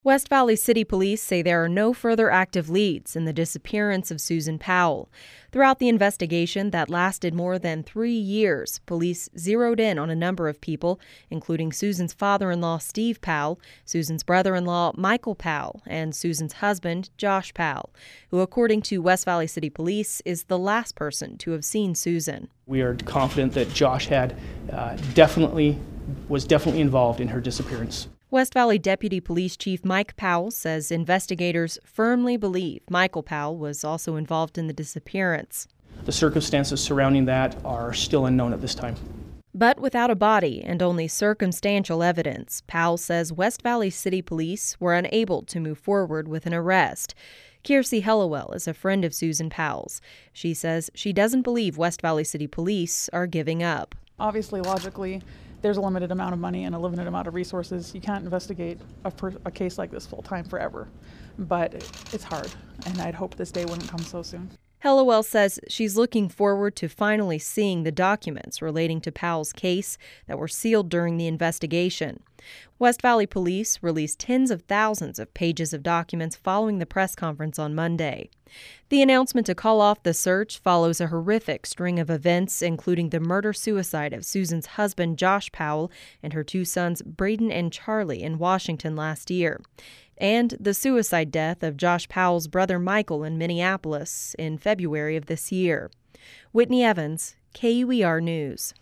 West Valley City Police say there are no further active leads in the disappearance of Susan Powell. Throughout the investigation that lasted more than 3 years, police zeroed in on a number of people, including Susan's father-in-law, Steve Powell, Susan's brother-in-law, Michael Powell, and Susan's husband, Josh Powell, who, according to West Valley City Police, is the last person to have seen Susan. We are confident that Josh was definitely involved in her disappearance. West Valley Deputy Police Chief Mike Powell says investigators firmly believe Michael Powell was also involved in the disappearance. The circumstances surrounding that are still unknown at this time. But without a body and only circumstantial evidence, Powell says West Valley City Police were unable to move forward with an arrest. Kiersey Hellowell is a friend of Susan Powell's. She says she doesn't believe West Valley City Police are giving up. Obviously, logically, there's a limited amount of money and a limited amount of resources. You can't investigate a case like this full-time forever, but it's hard, and I'd hope this day wouldn't come so soon. Hellowell says she's looking forward to finally seeing the documents relating to Powell's case that were sealed during the investigation. West Valley Police released tens of thousands of pages of documents following the press conference on Monday. The announcement to call off the search follows a horrific string of events, including the murder-suicide of Susan's husband, Josh Powell, and her 2 sons, Braden and Charlie, in Washington last year, and the suicide death of Josh Powell's brother Michael in Minneapolis in February of this year. Whitney Evans, KUER News.